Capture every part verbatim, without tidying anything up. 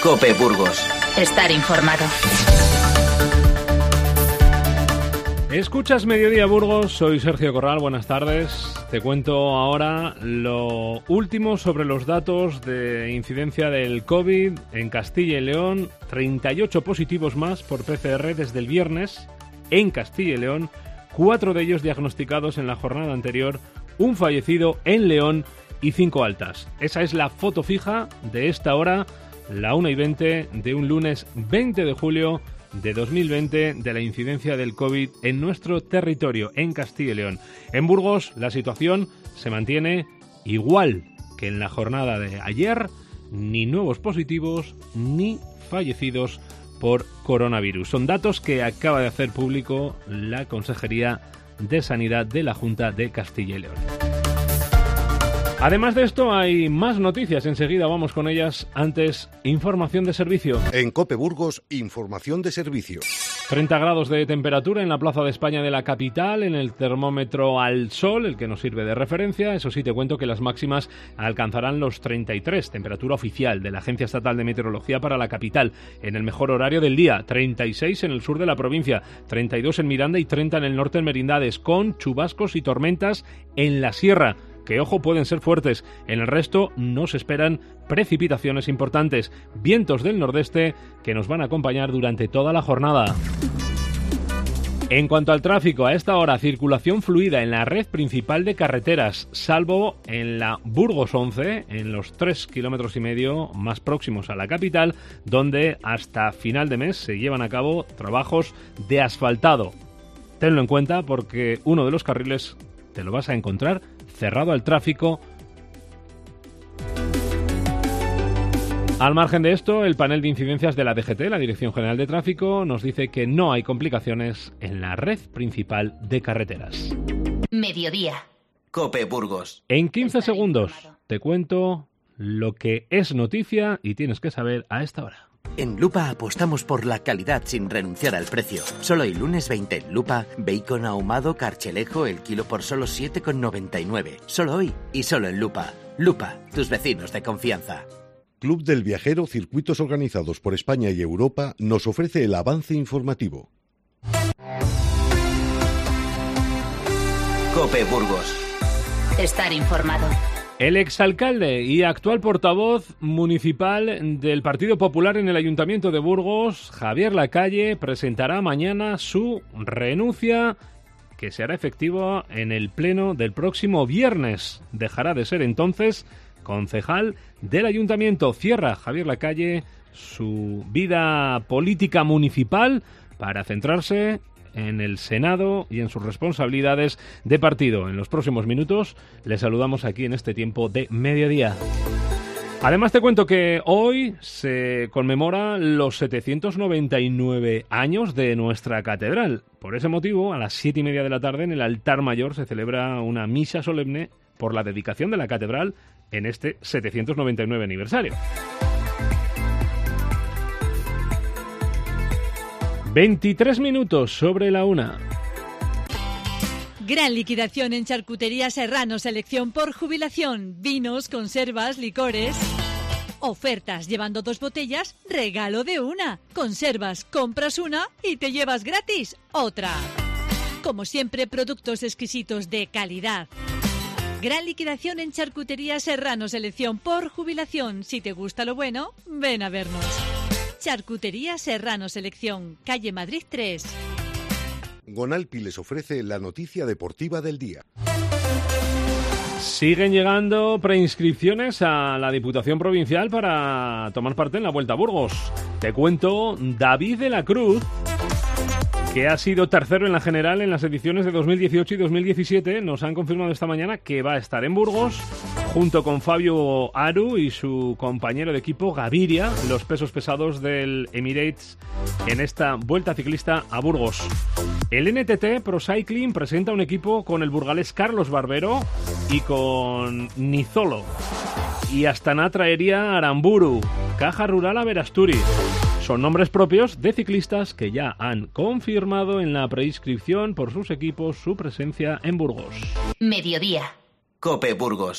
COPE Burgos. Estar informado. Escuchas Mediodía Burgos, soy Sergio Corral, buenas tardes. Te cuento ahora lo último sobre los datos de incidencia del COVID en Castilla y León. treinta y ocho positivos más por P C R desde el viernes en Castilla y León, cuatro de ellos diagnosticados en la jornada anterior, un fallecido en León y cinco altas. Esa es la foto fija de esta hora, la una y veinte de un lunes veinte de julio de dos mil veinte, de la incidencia del COVID en nuestro territorio, en Castilla y León. En Burgos la situación se mantiene igual que en la jornada de ayer, ni nuevos positivos ni fallecidos por coronavirus. Son datos que acaba de hacer público la Consejería de Sanidad de la Junta de Castilla y León. Además de esto, hay más noticias. Enseguida vamos con ellas. Antes, información de servicio. En COPE Burgos, información de servicio. treinta grados de temperatura en la Plaza de España de la capital, en el termómetro al sol, el que nos sirve de referencia. Eso sí, te cuento que las máximas alcanzarán los treinta y tres, temperatura oficial de la Agencia Estatal de Meteorología para la capital, en el mejor horario del día. treinta y seis en el sur de la provincia, treinta y dos en Miranda y treinta en el norte en Merindades, con chubascos y tormentas en la sierra, que, ojo, pueden ser fuertes. En el resto no se esperan precipitaciones importantes. Vientos del nordeste que nos van a acompañar durante toda la jornada. En cuanto al tráfico, a esta hora, circulación fluida en la red principal de carreteras, salvo en la Burgos once, en los tres kilómetros y medio más próximos a la capital, donde hasta final de mes se llevan a cabo trabajos de asfaltado. Tenlo en cuenta porque uno de los carriles te lo vas a encontrar cerrado al tráfico. Al margen de esto, el panel de incidencias de la D G T, la Dirección General de Tráfico, nos dice que no hay complicaciones en la red principal de carreteras. Mediodía. COPE Burgos. En quince segundos te cuento lo que es noticia y tienes que saber a esta hora. En Lupa apostamos por la calidad sin renunciar al precio. Solo el lunes veinte en Lupa, bacon ahumado Carchelejo el kilo por solo siete con noventa y nueve. Solo hoy y solo en Lupa. Lupa, tus vecinos de confianza. Club del Viajero, circuitos organizados por España y Europa, nos ofrece el avance informativo. COPE Burgos. Estar informado. El exalcalde y actual portavoz municipal del Partido Popular en el Ayuntamiento de Burgos, Javier Lacalle, presentará mañana su renuncia, que se hará efectiva en el pleno del próximo viernes. Dejará de ser entonces concejal del Ayuntamiento. Cierra Javier Lacalle su vida política municipal para centrarse en el Senado y en sus responsabilidades de partido. En los próximos minutos les saludamos aquí en este tiempo de mediodía. Además te cuento que hoy se conmemora los setecientos noventa y nueve años de nuestra catedral. Por ese motivo, a las siete y media de la tarde en el altar mayor se celebra una misa solemne por la dedicación de la catedral en este setecientos noventa y nueve aniversario. veintitrés minutos sobre la una. Gran liquidación en Charcutería Serrano, selección por jubilación, vinos, conservas, licores. Ofertas, llevando dos botellas, regalo de una. Conservas, compras una y te llevas gratis otra. Como siempre, productos exquisitos de calidad. Gran liquidación en Charcutería Serrano, selección por jubilación. Si te gusta lo bueno, ven a vernos. Charcutería Serrano Selección, calle Madrid tres. Gonalpi les ofrece la noticia deportiva del día. Siguen llegando preinscripciones a la Diputación Provincial para tomar parte en la Vuelta a Burgos. Te cuento, David de la Cruz, que ha sido tercero en la general en las ediciones de dos mil dieciocho y dos mil diecisiete, nos han confirmado esta mañana que va a estar en Burgos junto con Fabio Aru y su compañero de equipo Gaviria, los pesos pesados del Emirates en esta Vuelta Ciclista a Burgos. El N T T Pro Cycling presenta un equipo con el burgalés Carlos Barbero y con Nizolo. Y Astana traería Aramburu, Caja Rural Aberasturi. Son nombres propios de ciclistas que ya han confirmado en la preinscripción por sus equipos su presencia en Burgos. Mediodía. COPE Burgos.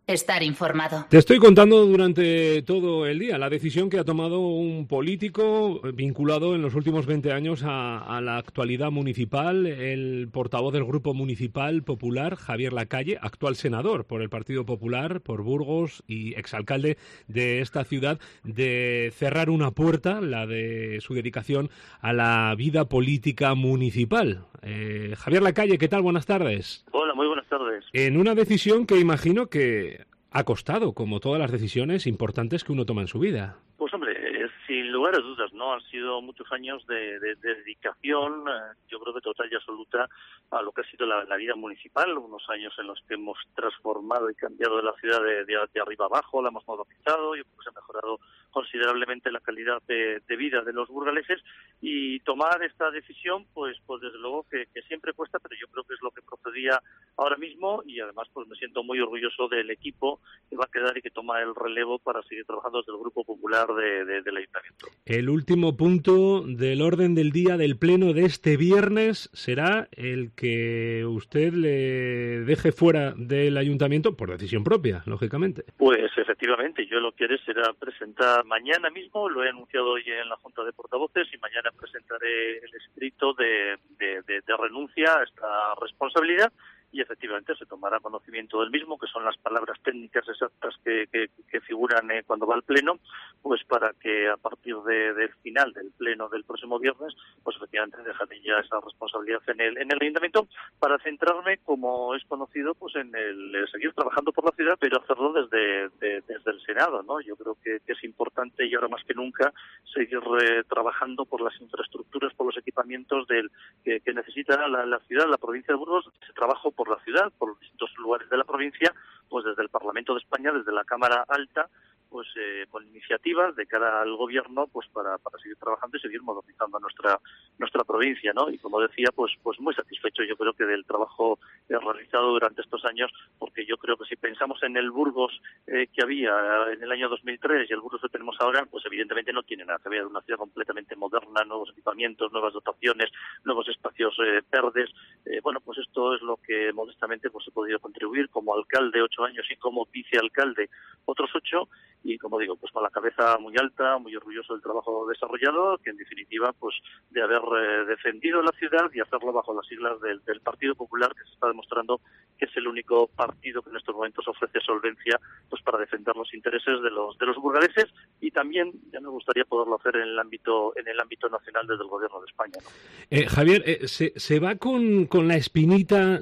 Estar informado. Te estoy contando durante todo el día la decisión que ha tomado un político vinculado en los últimos veinte años a, a la actualidad municipal, el portavoz del Grupo Municipal Popular, Javier Lacalle, actual senador por el Partido Popular, por Burgos y exalcalde de esta ciudad, de cerrar una puerta, la de su dedicación a la vida política municipal. Eh, Javier Lacalle, ¿qué tal? Buenas tardes. Hola, muy buenas tardes. En una decisión que imagino que ha costado, como todas las decisiones importantes que uno toma en su vida. Pues hombre, sin lugar a dudas, ¿no? Han sido muchos años de, de, de dedicación, eh, yo creo que total y absoluta, a lo que ha sido la, la vida municipal, unos años en los que hemos transformado y cambiado la ciudad de, de, de arriba abajo, la hemos modernizado, y pues ha mejorado considerablemente la calidad de, de vida de los burgaleses, y tomar esta decisión, pues pues desde luego que, que siempre cuesta, pero yo creo que es lo que procedía ahora mismo, y además pues me siento muy orgulloso del equipo que va a quedar y que toma el relevo para seguir trabajando desde el Grupo Popular de, de, del Ayuntamiento. El último punto del orden del día del pleno de este viernes será el que usted le deje fuera del Ayuntamiento por decisión propia, lógicamente. Pues efectivamente, yo lo que haré será presentar mañana mismo, lo he anunciado hoy en la Junta de Portavoces, y mañana presentaré el escrito de, de, de, de renuncia a esta responsabilidad, y efectivamente se tomará conocimiento del mismo, que son las palabras técnicas exactas que, que, que figuran eh, cuando va al pleno, pues para que a partir de, del final del pleno del próximo viernes, pues efectivamente dejaré ya esa responsabilidad en el, en el Ayuntamiento, para centrarme, como es conocido, pues en el, el seguir trabajando por la ciudad, pero hacerlo desde, de, desde el Senado, ¿no? Yo creo que, que es importante, y ahora más que nunca, seguir eh, trabajando por las infraestructuras, por los equipamientos del que, que necesita la, la ciudad, la provincia de Burgos. Ese trabajo por la ciudad, por los distintos lugares de la provincia, pues desde el Parlamento de España, desde la Cámara Alta, pues eh, con iniciativas de cara al gobierno, pues para, para seguir trabajando y seguir modernizando nuestra nuestra provincia, ¿no? Y como decía, pues pues muy satisfecho yo creo que del trabajo eh, realizado durante estos años, porque yo creo que si pensamos en el Burgos eh, que había en el año dos mil tres y el Burgos que tenemos ahora, pues evidentemente no tiene nada que ver, una ciudad completamente moderna, nuevos equipamientos, nuevas dotaciones, nuevos espacios eh, verdes. Eh, bueno, pues esto es lo que modestamente pues he podido contribuir como alcalde ocho años y como vicealcalde otros ocho. Y como digo, pues con la cabeza muy alta, muy orgulloso del trabajo desarrollado, que en definitiva, pues de haber eh, defendido la ciudad y hacerlo bajo las siglas del, del Partido Popular, que se está demostrando que es el único partido que en estos momentos ofrece solvencia, pues para defender los intereses de los de los burgaleses, y también ya me gustaría poderlo hacer en el ámbito en el ámbito nacional desde el Gobierno de España, ¿no? Eh, Javier, eh, se, se va con, con la espinita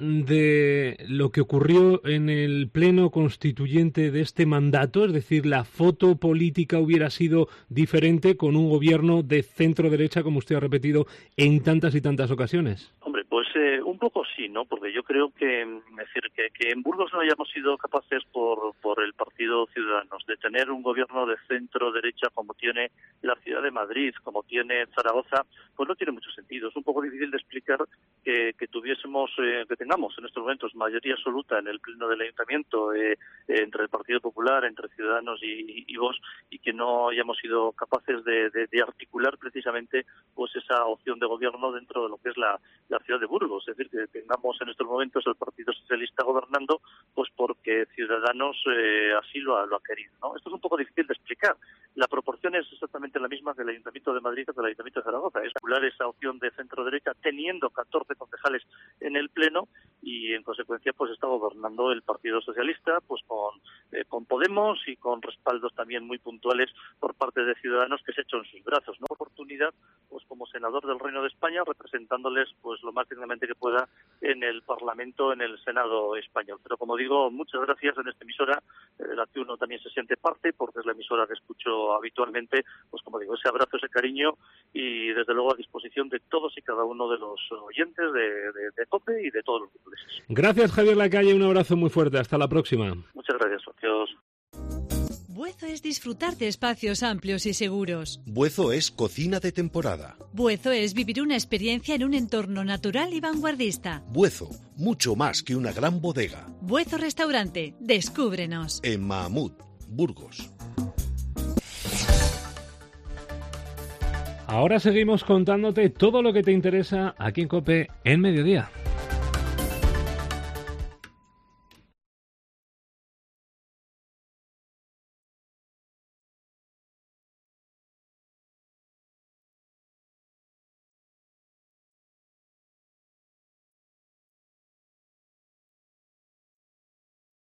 de lo que ocurrió en el pleno constituyente de este mandato, es decir, la foto política hubiera sido diferente con un gobierno de centro-derecha, como usted ha repetido en tantas y tantas ocasiones. Hombre, pues eh, un poco sí, ¿no? Porque yo creo que, es decir, que, que en Burgos no hayamos sido capaces por, por el Partido Ciudadanos de tener un gobierno de centro-derecha como tiene la ciudad de Madrid, como tiene Zaragoza, pues no tiene mucho sentido. Es un poco difícil de explicar que, que tuviésemos, eh, que tengamos en estos momentos mayoría absoluta en el pleno del Ayuntamiento eh, entre el Partido Popular, entre Ciudadanos y Y, y vos, y que no hayamos sido capaces de, de, de articular precisamente pues esa opción de gobierno dentro de lo que es la, la ciudad de Burgos. Es decir, que tengamos en estos momentos el Partido Socialista gobernando pues porque Ciudadanos eh, así lo ha, lo ha querido, ¿no? Esto es un poco difícil de explicar. La proporción es exactamente la misma que el Ayuntamiento de Madrid o que el Ayuntamiento de Zaragoza. Es articular esa opción de centro-derecha teniendo catorce concejales en el Pleno, y en consecuencia pues está gobernando el Partido Socialista pues con, eh, con Podemos y con respaldos también muy puntuales por parte de Ciudadanos, que se echó en sus brazos, ¿no? Oportunidad pues como senador del Reino de España, representándoles pues lo más dignamente que pueda en el Parlamento, en el Senado español. Pero como digo, muchas gracias en esta emisora, eh, de la que uno también se siente parte, porque es la emisora que escucho habitualmente, pues como digo, ese abrazo, ese cariño, y desde luego a disposición de todos y cada uno de los oyentes de, de, de COPE y de todos los burgaleses. Gracias, Javier Lacalle, un abrazo muy fuerte, hasta la próxima. Muchas gracias, socios. Buezo es disfrutar de espacios amplios y seguros. Buezo es cocina de temporada. Buezo es vivir una experiencia en un entorno natural y vanguardista. Buezo, mucho más que una gran bodega. Buezo Restaurante, descúbrenos. En Mahamud, Burgos. Ahora seguimos contándote todo lo que te interesa aquí en COPE en Mediodía.